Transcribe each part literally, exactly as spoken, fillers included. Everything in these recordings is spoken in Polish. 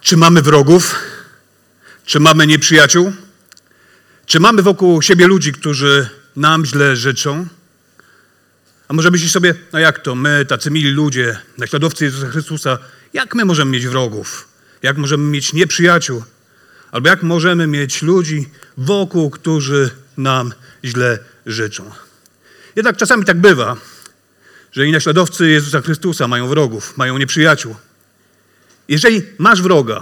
Czy mamy wrogów? Czy mamy nieprzyjaciół? Czy mamy wokół siebie ludzi, którzy nam źle życzą? A może myślisz sobie, no jak to, my, tacy mili ludzie, naśladowcy Jezusa Chrystusa, jak my możemy mieć wrogów? Jak możemy mieć nieprzyjaciół? Albo jak możemy mieć ludzi wokół, którzy nam źle życzą? Jednak czasami tak bywa, że i naśladowcy Jezusa Chrystusa mają wrogów, mają nieprzyjaciół. Jeżeli masz wroga,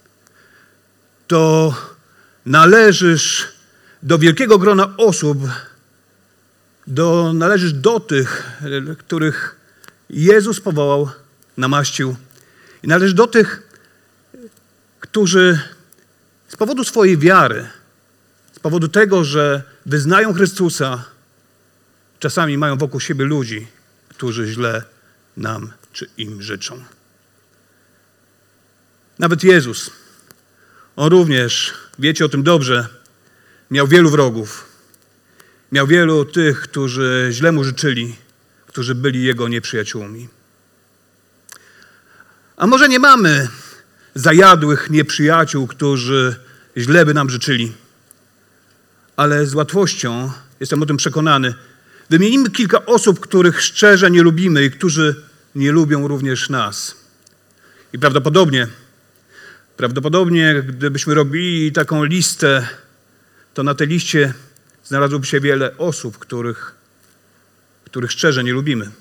to należysz do wielkiego grona osób, do, należysz do tych, których Jezus powołał, namaścił. I należysz do tych, którzy z powodu swojej wiary, z powodu tego, że wyznają Chrystusa, czasami mają wokół siebie ludzi, którzy źle nam czy im życzą. Nawet Jezus, On również, wiecie o tym dobrze, miał wielu wrogów. Miał wielu tych, którzy źle Mu życzyli, którzy byli Jego nieprzyjaciółmi. A może nie mamy zajadłych nieprzyjaciół, którzy źle by nam życzyli, ale z łatwością, jestem o tym przekonany, wymienimy kilka osób, których szczerze nie lubimy i którzy nie lubią również nas. I prawdopodobnie, prawdopodobnie, gdybyśmy robili taką listę, to na tej liście znalazłoby się wiele osób, których, których szczerze nie lubimy.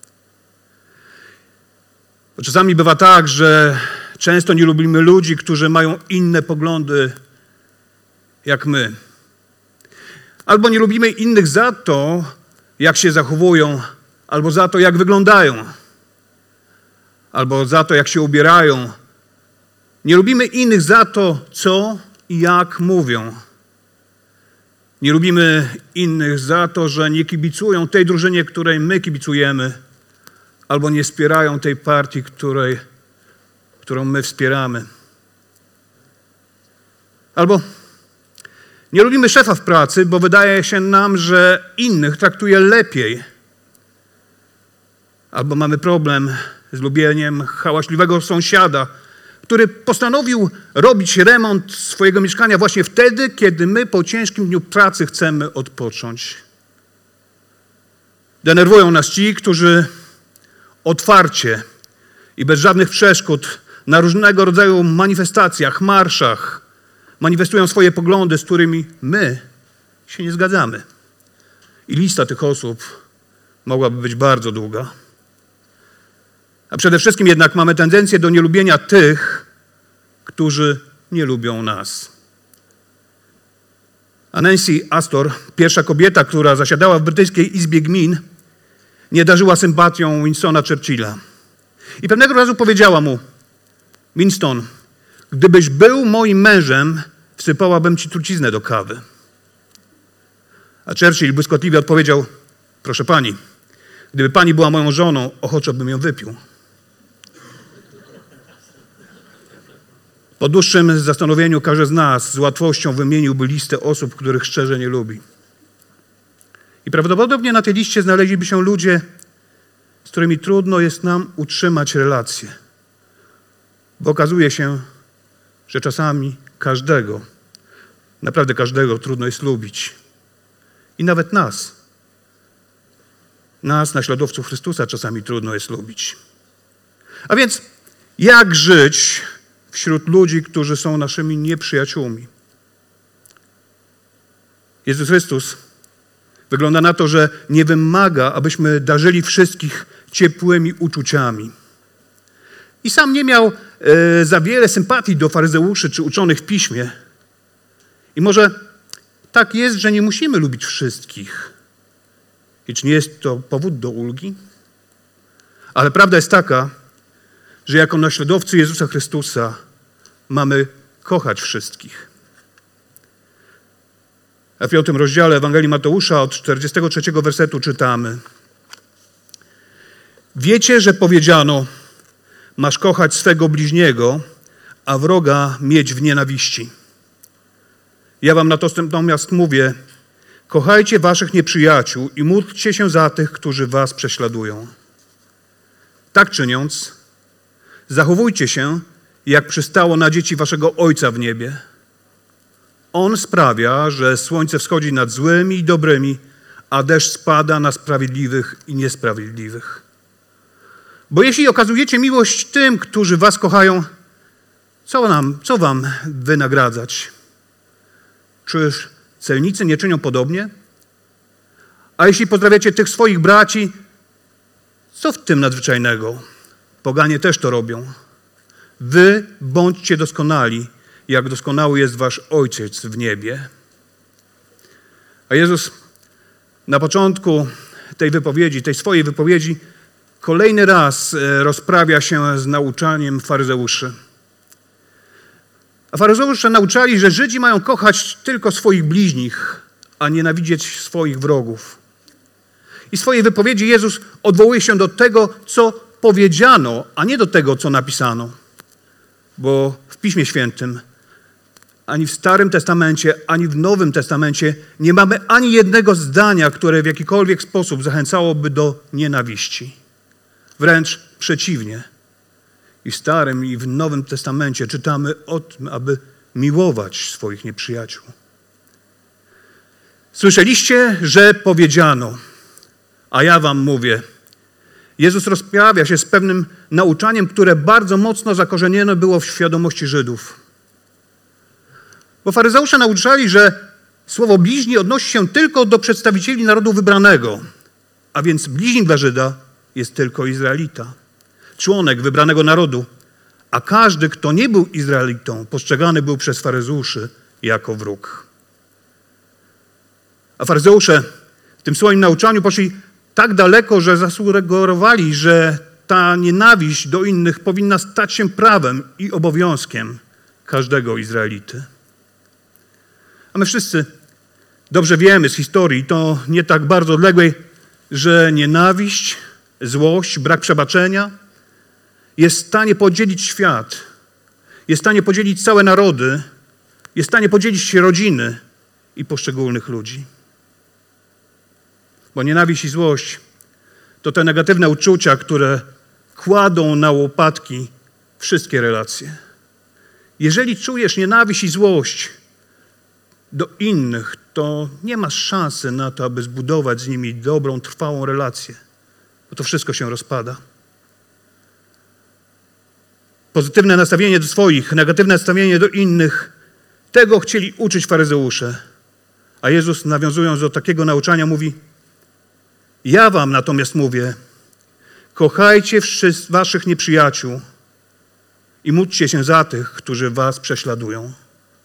Bo czasami bywa tak, że często nie lubimy ludzi, którzy mają inne poglądy jak my. Albo nie lubimy innych za to, jak się zachowują, albo za to, jak wyglądają, albo za to, jak się ubierają. Nie lubimy innych za to, co i jak mówią. Nie lubimy innych za to, że nie kibicują tej drużynie, której my kibicujemy, albo nie wspierają tej partii, której, którą my wspieramy. Albo nie lubimy szefa w pracy, bo wydaje się nam, że innych traktuje lepiej. Albo mamy problem z lubieniem hałaśliwego sąsiada, który postanowił robić remont swojego mieszkania właśnie wtedy, kiedy my po ciężkim dniu pracy chcemy odpocząć. Denerwują nas ci, którzy otwarcie i bez żadnych przeszkód na różnego rodzaju manifestacjach, marszach manifestują swoje poglądy, z którymi my się nie zgadzamy. I lista tych osób mogłaby być bardzo długa. A przede wszystkim jednak mamy tendencję do nielubienia tych, którzy nie lubią nas. A Nancy Astor, pierwsza kobieta, która zasiadała w brytyjskiej Izbie Gmin, nie darzyła sympatią Winstona Churchilla. I pewnego razu powiedziała mu: Winston, gdybyś był moim mężem, wsypałabym ci truciznę do kawy. A Churchill błyskotliwie odpowiedział: proszę pani, gdyby pani była moją żoną, ochoczo bym ją wypił. Po dłuższym zastanowieniu każdy z nas z łatwością wymieniłby listę osób, których szczerze nie lubi. I prawdopodobnie na tej liście znaleźliby się ludzie, z którymi trudno jest nam utrzymać relacje. Bo okazuje się, że czasami każdego, naprawdę każdego trudno jest lubić. I nawet nas, nas, naśladowców Chrystusa, czasami trudno jest lubić. A więc jak żyć wśród ludzi, którzy są naszymi nieprzyjaciółmi? Jezus Chrystus wygląda na to, że nie wymaga, abyśmy darzyli wszystkich ciepłymi uczuciami. I sam nie miał e, za wiele sympatii do faryzeuszy czy uczonych w piśmie. I może tak jest, że nie musimy lubić wszystkich. I czy nie jest to powód do ulgi? Ale prawda jest taka, że jako naśladowcy Jezusa Chrystusa mamy kochać wszystkich. A w piątym rozdziale Ewangelii Mateusza od czterdziestego trzeciego wersetu czytamy: wiecie, że powiedziano, masz kochać swego bliźniego, a wroga mieć w nienawiści. Ja wam natomiast mówię, kochajcie waszych nieprzyjaciół i módlcie się za tych, którzy was prześladują. Tak czyniąc, zachowujcie się, jak przystało na dzieci waszego Ojca w niebie. On sprawia, że słońce wschodzi nad złymi i dobrymi, a deszcz spada na sprawiedliwych i niesprawiedliwych. Bo jeśli okazujecie miłość tym, którzy was kochają, co nam, co wam wynagradzać? Czyż celnicy nie czynią podobnie? A jeśli pozdrawiacie tych swoich braci, co w tym nadzwyczajnego? Poganie też to robią. Wy bądźcie doskonali, jak doskonały jest wasz Ojciec w niebie. A Jezus na początku tej wypowiedzi, tej swojej wypowiedzi, kolejny raz rozprawia się z nauczaniem faryzeuszy. A faryzeusze nauczali, że Żydzi mają kochać tylko swoich bliźnich, a nienawidzieć swoich wrogów. I w swojej wypowiedzi Jezus odwołuje się do tego, co powiedziano, a nie do tego, co napisano. Bo w Piśmie Świętym, ani w Starym Testamencie, ani w Nowym Testamencie nie mamy ani jednego zdania, które w jakikolwiek sposób zachęcałoby do nienawiści. Wręcz przeciwnie. I w Starym, i w Nowym Testamencie czytamy o tym, aby miłować swoich nieprzyjaciół. Słyszeliście, że powiedziano, a ja wam mówię. Jezus rozprawia się z pewnym nauczaniem, które bardzo mocno zakorzenione było w świadomości Żydów. Bo faryzeusze nauczali, że słowo bliźni odnosi się tylko do przedstawicieli narodu wybranego, a więc bliźnim dla Żyda jest tylko Izraelita, członek wybranego narodu, a każdy, kto nie był Izraelitą, postrzegany był przez faryzeuszy jako wróg. A faryzeusze w tym swoim nauczaniu poszli tak daleko, że zasugerowali, że ta nienawiść do innych powinna stać się prawem i obowiązkiem każdego Izraelity. A my wszyscy dobrze wiemy z historii, to nie tak bardzo odległej, że nienawiść, złość, brak przebaczenia jest w stanie podzielić świat, jest w stanie podzielić całe narody, jest w stanie podzielić rodziny i poszczególnych ludzi. Bo nienawiść i złość to te negatywne uczucia, które kładą na łopatki wszystkie relacje. Jeżeli czujesz nienawiść i złość do innych, to nie masz szansy na to, aby zbudować z nimi dobrą, trwałą relację, bo to wszystko się rozpada. Pozytywne nastawienie do swoich, negatywne nastawienie do innych, tego chcieli uczyć faryzeusze. A Jezus, nawiązując do takiego nauczania, mówi: ja wam natomiast mówię, kochajcie wszyscy waszych nieprzyjaciół i módlcie się za tych, którzy was prześladują.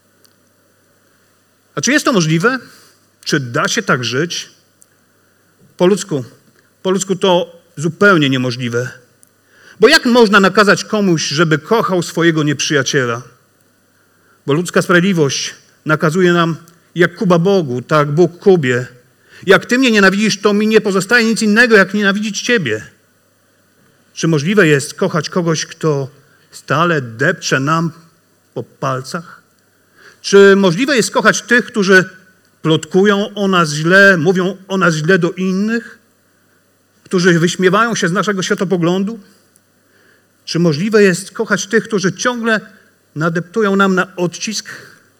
A czy jest to możliwe? Czy da się tak żyć? Po ludzku, po ludzku to zupełnie niemożliwe. Bo jak można nakazać komuś, żeby kochał swojego nieprzyjaciela? Bo ludzka sprawiedliwość nakazuje nam, jak Kuba Bogu, tak Bóg Kubie. Jak ty mnie nienawidzisz, to mi nie pozostaje nic innego, jak nienawidzić ciebie. Czy możliwe jest kochać kogoś, kto stale depcze nam po palcach? Czy możliwe jest kochać tych, którzy plotkują o nas źle, mówią o nas źle do innych? Którzy wyśmiewają się z naszego światopoglądu? Czy możliwe jest kochać tych, którzy ciągle nadeptują nam na odcisk?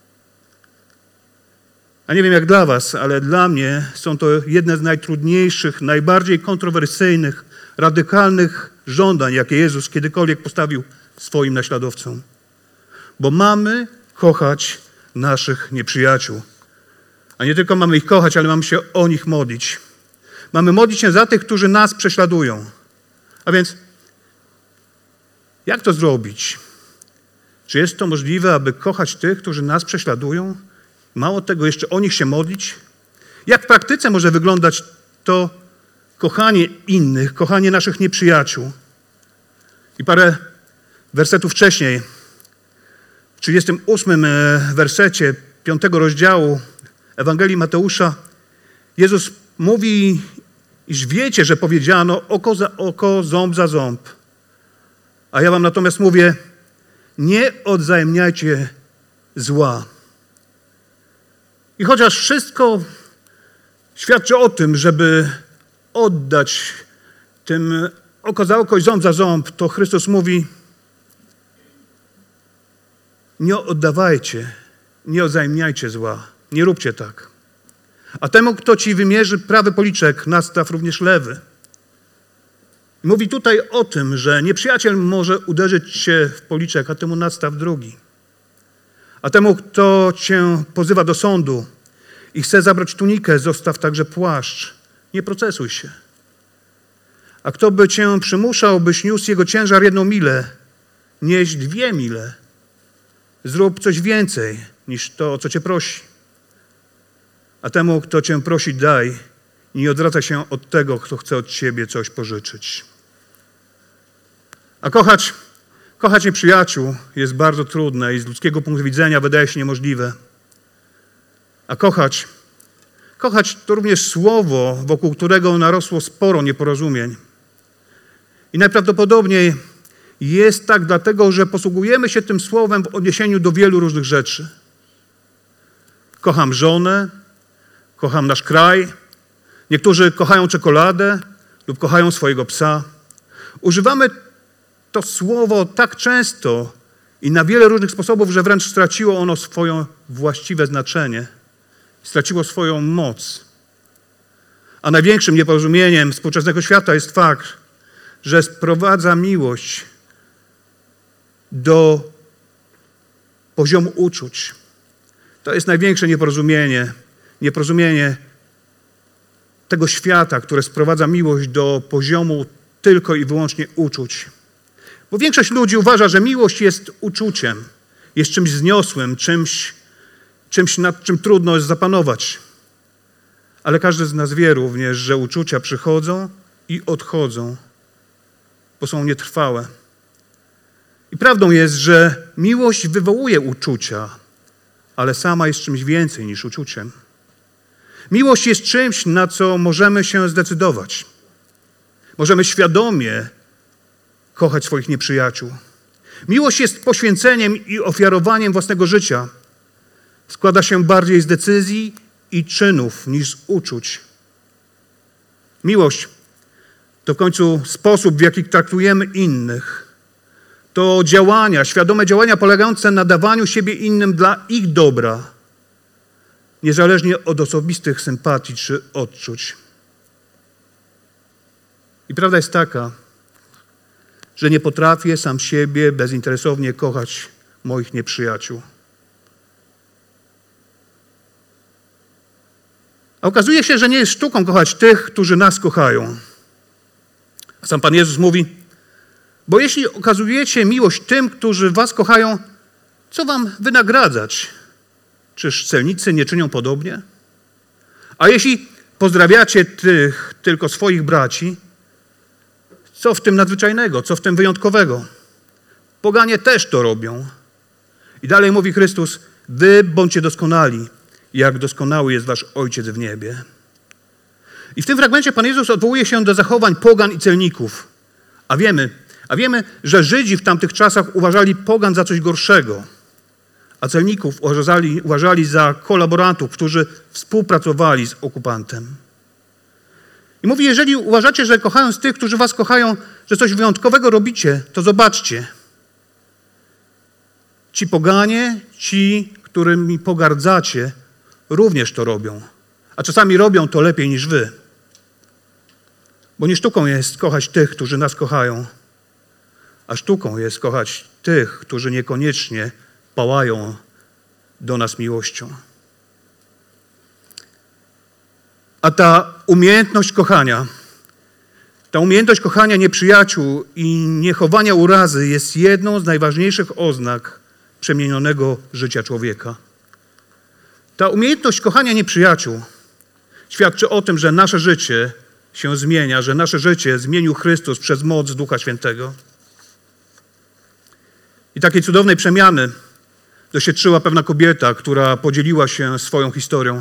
A nie wiem jak dla was, ale dla mnie są to jedne z najtrudniejszych, najbardziej kontrowersyjnych, radykalnych żądań, jakie Jezus kiedykolwiek postawił swoim naśladowcom. Bo mamy kochać naszych nieprzyjaciół. A nie tylko mamy ich kochać, ale mamy się o nich modlić. Mamy modlić się za tych, którzy nas prześladują. A więc jak to zrobić? Czy jest to możliwe, aby kochać tych, którzy nas prześladują? Mało tego, jeszcze o nich się modlić? Jak w praktyce może wyglądać to kochanie innych, kochanie naszych nieprzyjaciół? I parę wersetów wcześniej, w trzydziestym ósmym wersecie piątego rozdziału Ewangelii Mateusza, Jezus mówi, iż wiecie, że powiedziano oko za oko, ząb za ząb. A ja wam natomiast mówię, nie odwzajemniajcie zła. I chociaż wszystko świadczy o tym, żeby oddać tym oko za oko i ząb za ząb, to Chrystus mówi, nie oddawajcie, nie odzajemniajcie zła. Nie róbcie tak. A temu, kto ci wymierzy prawy policzek, nastaw również lewy. Mówi tutaj o tym, że nieprzyjaciel może uderzyć cię w policzek, a temu nastaw drugi. A temu, kto cię pozywa do sądu i chce zabrać tunikę, zostaw także płaszcz. Nie procesuj się. A kto by cię przymuszał, byś niósł jego ciężar jedną milę, nieś dwie mile. Zrób coś więcej niż to, o co cię prosi. A temu, kto cię prosi, daj. Nie odwracaj się od tego, kto chce od ciebie coś pożyczyć. A kochać, kochać nieprzyjaciół jest bardzo trudne i z ludzkiego punktu widzenia wydaje się niemożliwe. A kochać, kochać to również słowo, wokół którego narosło sporo nieporozumień. I najprawdopodobniej jest tak dlatego, że posługujemy się tym słowem w odniesieniu do wielu różnych rzeczy. Kocham żonę, kocham nasz kraj. Niektórzy kochają czekoladę lub kochają swojego psa. Używamy to słowo tak często i na wiele różnych sposobów, że wręcz straciło ono swoje właściwe znaczenie. Straciło swoją moc. A największym nieporozumieniem współczesnego świata jest fakt, że sprowadza miłość do poziomu uczuć. To jest największe nieporozumienie. Nieporozumienie tego świata, które sprowadza miłość do poziomu tylko i wyłącznie uczuć. Bo większość ludzi uważa, że miłość jest uczuciem, jest czymś wzniosłym, czymś, czymś nad czym trudno jest zapanować. Ale każdy z nas wie również, że uczucia przychodzą i odchodzą, bo są nietrwałe. I prawdą jest, że miłość wywołuje uczucia, ale sama jest czymś więcej niż uczuciem. Miłość jest czymś, na co możemy się zdecydować. Możemy świadomie kochać swoich nieprzyjaciół. Miłość jest poświęceniem i ofiarowaniem własnego życia. Składa się bardziej z decyzji i czynów niż z uczuć. Miłość to w końcu sposób, w jaki traktujemy innych. To działania, świadome działania polegające na dawaniu siebie innym dla ich dobra, niezależnie od osobistych sympatii czy odczuć. I prawda jest taka, że nie potrafię sam siebie bezinteresownie kochać moich nieprzyjaciół. A okazuje się, że nie jest sztuką kochać tych, którzy nas kochają. A sam Pan Jezus mówi, bo jeśli okazujecie miłość tym, którzy was kochają, co wam wynagradzać? Czyż celnicy nie czynią podobnie? A jeśli pozdrawiacie tych tylko swoich braci, co w tym nadzwyczajnego, co w tym wyjątkowego? Poganie też to robią. I dalej mówi Chrystus, wy bądźcie doskonali, jak doskonały jest wasz Ojciec w niebie. I w tym fragmencie Pan Jezus odwołuje się do zachowań pogan i celników. A wiemy, a wiemy, że Żydzi w tamtych czasach uważali pogan za coś gorszego, a celników uważali, uważali za kolaborantów, którzy współpracowali z okupantem. I mówi, jeżeli uważacie, że kochając tych, którzy was kochają, że coś wyjątkowego robicie, to zobaczcie. Ci poganie, ci, którymi pogardzacie, również to robią. A czasami robią to lepiej niż wy. Bo nie sztuką jest kochać tych, którzy nas kochają, a sztuką jest kochać tych, którzy niekoniecznie pałają do nas miłością. A ta umiejętność kochania, ta umiejętność kochania nieprzyjaciół i niechowania urazy jest jedną z najważniejszych oznak przemienionego życia człowieka. Ta umiejętność kochania nieprzyjaciół świadczy o tym, że nasze życie się zmienia, że nasze życie zmienił Chrystus przez moc Ducha Świętego. I takiej cudownej przemiany doświadczyła pewna kobieta, która podzieliła się swoją historią.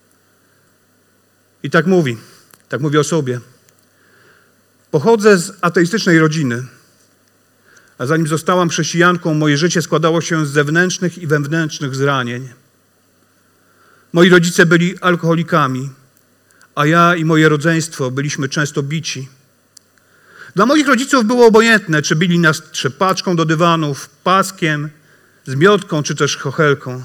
I tak mówi, tak mówi o sobie. Pochodzę z ateistycznej rodziny, a zanim zostałam chrześcijanką, moje życie składało się z zewnętrznych i wewnętrznych zranień. Moi rodzice byli alkoholikami, a ja i moje rodzeństwo byliśmy często bici. Dla moich rodziców było obojętne, czy bili nas trzepaczką do dywanów, paskiem, z miotką czy też chochelką.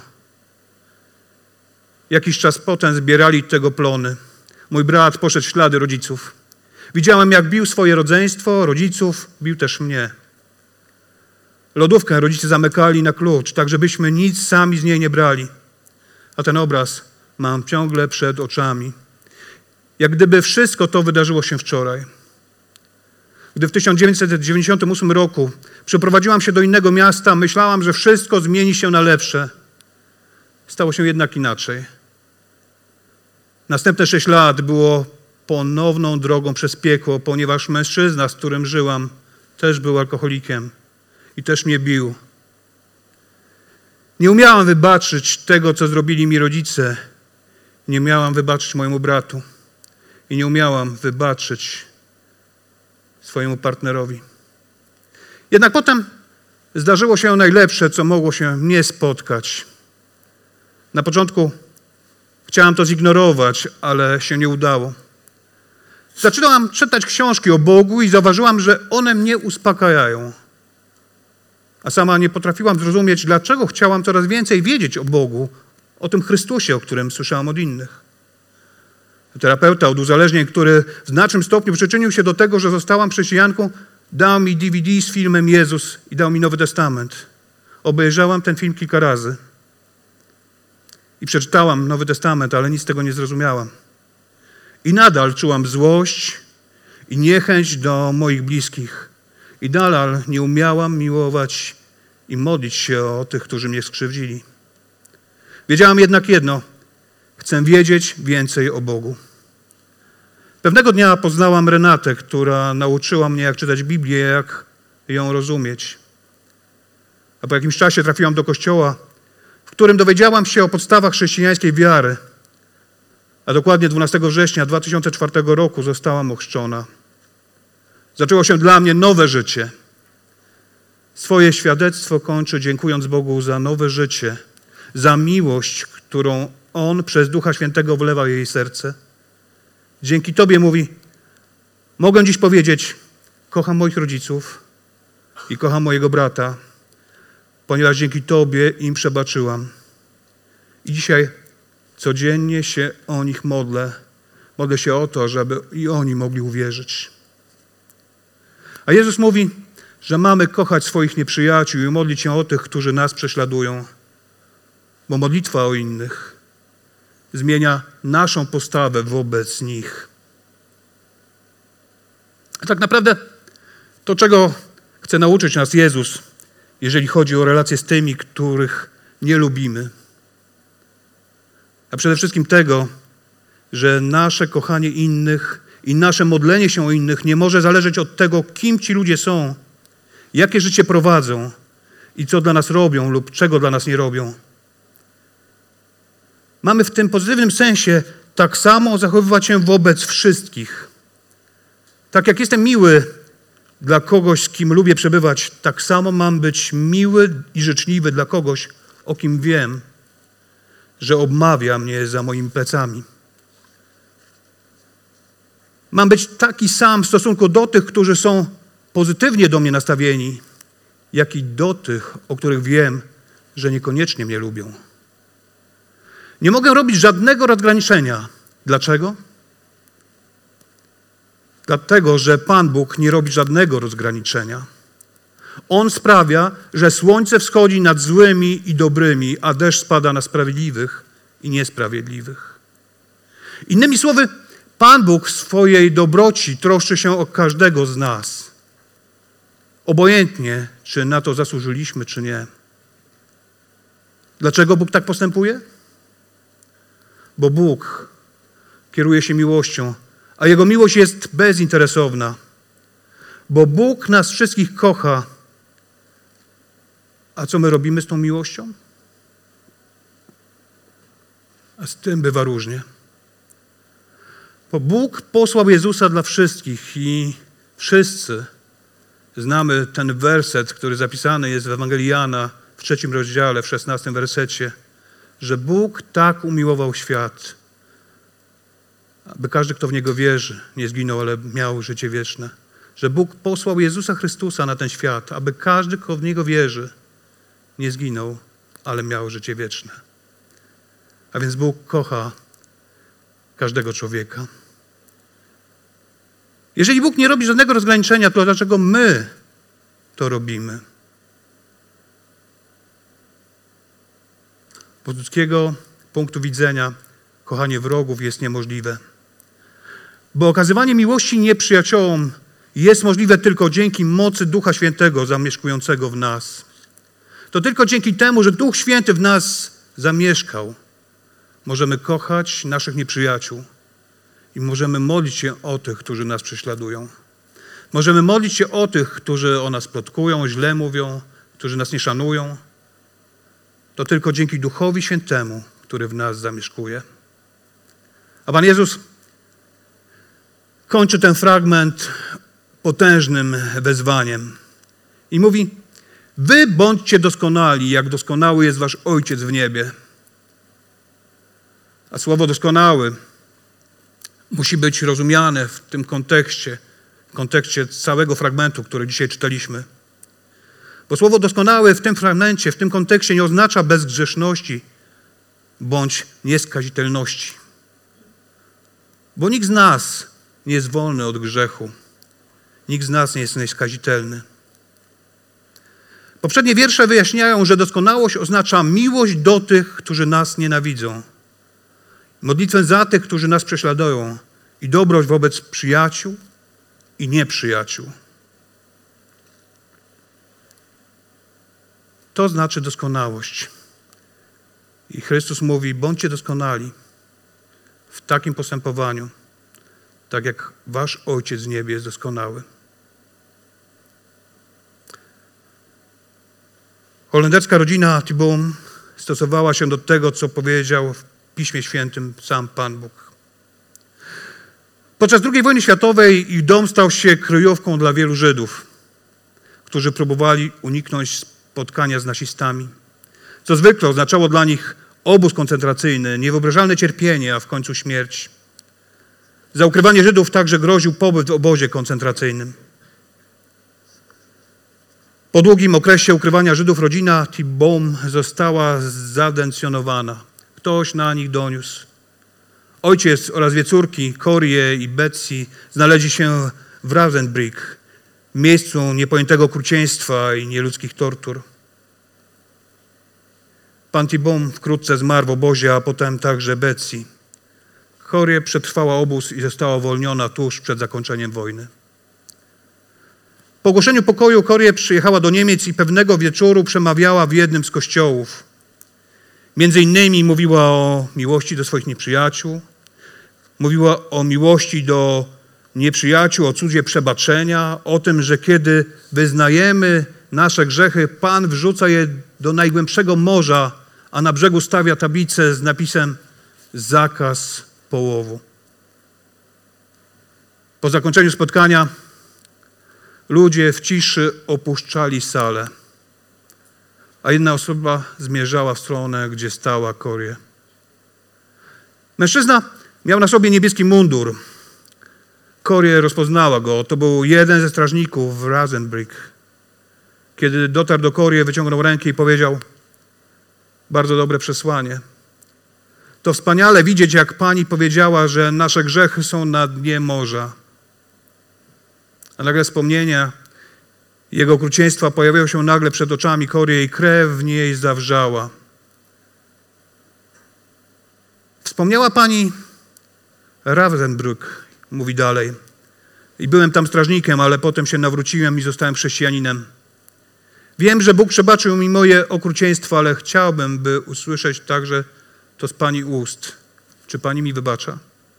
Jakiś czas potem zbierali tego plony. Mój brat poszedł w ślady rodziców. Widziałem, jak bił swoje rodzeństwo, rodziców, bił też mnie. Lodówkę rodzice zamykali na klucz, tak żebyśmy nic sami z niej nie brali. A ten obraz mam ciągle przed oczami. Jak gdyby wszystko to wydarzyło się wczoraj. Gdy w tysiąc dziewięćset dziewięćdziesiątym ósmym roku przeprowadziłam się do innego miasta, myślałam, że wszystko zmieni się na lepsze. Stało się jednak inaczej. Następne sześć lat było ponowną drogą przez piekło, ponieważ mężczyzna, z którym żyłam, też był alkoholikiem i też mnie bił. Nie umiałam wybaczyć tego, co zrobili mi rodzice. Nie umiałam wybaczyć mojemu bratu. I nie umiałam wybaczyć swojemu partnerowi. Jednak potem zdarzyło się najlepsze, co mogło się mnie spotkać. Na początku chciałam to zignorować, ale się nie udało. Zaczynałam czytać książki o Bogu i zauważyłam, że one mnie uspokajają. A sama nie potrafiłam zrozumieć, dlaczego chciałam coraz więcej wiedzieć o Bogu, o tym Chrystusie, o którym słyszałam od innych. Terapeuta od uzależnień, który w znacznym stopniu przyczynił się do tego, że zostałam chrześcijanką, dał mi D V D z filmem Jezus i dał mi Nowy Testament. Obejrzałam ten film kilka razy i przeczytałam Nowy Testament, ale nic z tego nie zrozumiałam. I nadal czułam złość i niechęć do moich bliskich. I nadal nie umiałam miłować i modlić się o tych, którzy mnie skrzywdzili. Wiedziałam jednak jedno. Chcę wiedzieć więcej o Bogu. Pewnego dnia poznałam Renatę, która nauczyła mnie, jak czytać Biblię, jak ją rozumieć. A po jakimś czasie trafiłam do kościoła, w którym dowiedziałam się o podstawach chrześcijańskiej wiary. A dokładnie dwunastego września dwa tysiące czwartego roku zostałam ochrzczona. Zaczęło się dla mnie nowe życie. Swoje świadectwo kończę, dziękując Bogu za nowe życie, za miłość, którą On przez Ducha Świętego wlewa w jej serce. Dzięki Tobie, mówi, mogę dziś powiedzieć, kocham moich rodziców i kocham mojego brata, ponieważ dzięki Tobie im przebaczyłam. I dzisiaj codziennie się o nich modlę. Modlę się o to, żeby i oni mogli uwierzyć. A Jezus mówi, że mamy kochać swoich nieprzyjaciół i modlić się o tych, którzy nas prześladują. Bo modlitwa o innych zmienia naszą postawę wobec nich. A tak naprawdę to, czego chce nauczyć nas Jezus, jeżeli chodzi o relacje z tymi, których nie lubimy. A przede wszystkim tego, że nasze kochanie innych i nasze modlenie się o innych nie może zależeć od tego, kim ci ludzie są, jakie życie prowadzą i co dla nas robią lub czego dla nas nie robią. Mamy w tym pozytywnym sensie tak samo zachowywać się wobec wszystkich. Tak jak jestem miły dla kogoś, z kim lubię przebywać, tak samo mam być miły i życzliwy dla kogoś, o kim wiem, że obmawia mnie za moimi plecami. Mam być taki sam w stosunku do tych, którzy są pozytywnie do mnie nastawieni, jak i do tych, o których wiem, że niekoniecznie mnie lubią. Nie mogę robić żadnego rozgraniczenia. Dlaczego? Dlatego, że Pan Bóg nie robi żadnego rozgraniczenia. On sprawia, że słońce wschodzi nad złymi i dobrymi, a deszcz spada na sprawiedliwych i niesprawiedliwych. Innymi słowy, Pan Bóg w swojej dobroci troszczy się o każdego z nas. Obojętnie, czy na to zasłużyliśmy, czy nie. Dlaczego Bóg tak postępuje? Bo Bóg kieruje się miłością, a Jego miłość jest bezinteresowna. Bo Bóg nas wszystkich kocha. A co my robimy z tą miłością? A z tym bywa różnie. Bo Bóg posłał Jezusa dla wszystkich i wszyscy znamy ten werset, który zapisany jest w Ewangelii Jana w trzecim rozdziale, w szesnastym wersecie, że Bóg tak umiłował świat, aby każdy, kto w Niego wierzy, nie zginął, ale miał życie wieczne. Że Bóg posłał Jezusa Chrystusa na ten świat, aby każdy, kto w Niego wierzy, nie zginął, ale miał życie wieczne. A więc Bóg kocha każdego człowieka. Jeżeli Bóg nie robi żadnego rozgraniczenia, to dlaczego my to robimy? Z ludzkiego punktu widzenia kochanie wrogów jest niemożliwe. Bo okazywanie miłości nieprzyjaciołom jest możliwe tylko dzięki mocy Ducha Świętego zamieszkującego w nas. To tylko dzięki temu, że Duch Święty w nas zamieszkał, możemy kochać naszych nieprzyjaciół i możemy modlić się o tych, którzy nas prześladują. Możemy modlić się o tych, którzy o nas plotkują, źle mówią, którzy nas nie szanują. To tylko dzięki Duchowi Świętemu, który w nas zamieszkuje. A Pan Jezus kończy ten fragment potężnym wezwaniem i mówi: wy bądźcie doskonali, jak doskonały jest wasz Ojciec w niebie. A słowo doskonały musi być rozumiane w tym kontekście, w kontekście całego fragmentu, który dzisiaj czytaliśmy. Bo słowo doskonały w tym fragmencie, w tym kontekście nie oznacza bezgrzeszności bądź nieskazitelności. Bo nikt z nas nie jest wolny od grzechu. Nikt z nas nie jest nieskazitelny. Poprzednie wiersze wyjaśniają, że doskonałość oznacza miłość do tych, którzy nas nienawidzą. Modlitwę za tych, którzy nas prześladują i dobroć wobec przyjaciół i nieprzyjaciół. To znaczy doskonałość. I Chrystus mówi: bądźcie doskonali w takim postępowaniu, tak jak wasz Ojciec w niebie jest doskonały. Holenderska rodzina Thibaum stosowała się do tego, co powiedział w Piśmie Świętym sam Pan Bóg. Podczas drugiej wojny światowej ich dom stał się kryjówką dla wielu Żydów, którzy próbowali uniknąć spotkania z nazistami, co zwykle oznaczało dla nich obóz koncentracyjny, niewyobrażalne cierpienie, a w końcu śmierć. Za ukrywanie Żydów także groził pobyt w obozie koncentracyjnym. Po długim okresie ukrywania Żydów rodzina Thibaum została zadencjonowana. Ktoś na nich doniósł. Ojciec oraz dwie córki, Corie i Betsy, znaleźli się w Ravensbrück, miejscu niepojętego okrucieństwa i nieludzkich tortur. Pan Thibaum wkrótce zmarł w obozie, a potem także Betsy. Corie przetrwała obóz i została uwolniona tuż przed zakończeniem wojny. Po ogłoszeniu pokoju Corie przyjechała do Niemiec i pewnego wieczoru przemawiała w jednym z kościołów. Między innymi mówiła o miłości do swoich nieprzyjaciół, mówiła o miłości do nieprzyjaciół, o cudzie przebaczenia, o tym, że kiedy wyznajemy nasze grzechy, Pan wrzuca je do najgłębszego morza, a na brzegu stawia tablicę z napisem zakaz połowu. Po zakończeniu spotkania ludzie w ciszy opuszczali salę, a jedna osoba zmierzała w stronę, gdzie stała Corie. Mężczyzna miał na sobie niebieski mundur. Corie rozpoznała go. To był jeden ze strażników w Ravensbrück. Kiedy dotarł do Corie, wyciągnął rękę i powiedział: bardzo dobre przesłanie. To wspaniale widzieć, jak Pani powiedziała, że nasze grzechy są na dnie morza. A nagle wspomnienia jego okrucieństwa pojawiają się nagle przed oczami Corie i krew w niej zawrzała. Wspomniała Pani Ravensbrück, mówi dalej. I byłem tam strażnikiem, ale potem się nawróciłem i zostałem chrześcijaninem. Wiem, że Bóg przebaczył mi moje okrucieństwo, ale chciałbym, by usłyszeć także to z Pani ust. Czy Pani mi wybacza?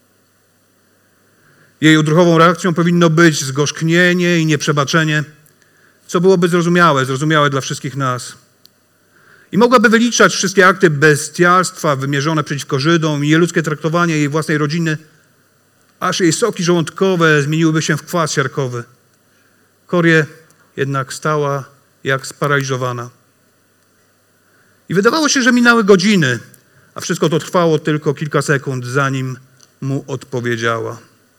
Jej odruchową reakcją powinno być zgorzknienie i nieprzebaczenie, co byłoby zrozumiałe, zrozumiałe dla wszystkich nas. I mogłaby wyliczać wszystkie akty bestialstwa wymierzone przeciwko Żydom i nieludzkie traktowanie jej własnej rodziny, aż jej soki żołądkowe zmieniłyby się w kwas siarkowy. Corie jednak stała jak sparaliżowana. I wydawało się, że minęły godziny, a wszystko to trwało tylko kilka sekund, zanim mu odpowiedziała.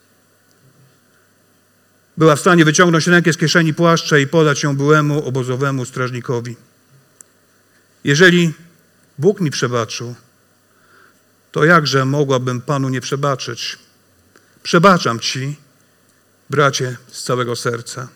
Była w stanie wyciągnąć rękę z kieszeni płaszcza i podać ją byłemu obozowemu strażnikowi. Jeżeli Bóg mi przebaczył, to jakże mogłabym Panu nie przebaczyć? Przebaczam Ci, bracie, z całego serca.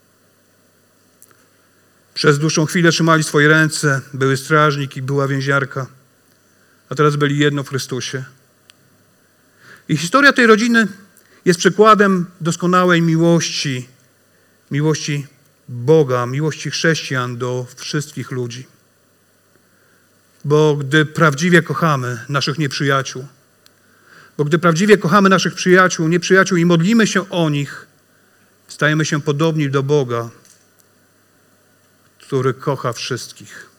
Przez dłuższą chwilę trzymali swoje ręce, były strażnik i była więziarka, a teraz byli jedno w Chrystusie. I historia tej rodziny jest przykładem doskonałej miłości, miłości Boga, miłości chrześcijan do wszystkich ludzi. Bo gdy prawdziwie kochamy naszych nieprzyjaciół, bo gdy prawdziwie kochamy naszych przyjaciół, nieprzyjaciół i modlimy się o nich, stajemy się podobni do Boga, który kocha wszystkich.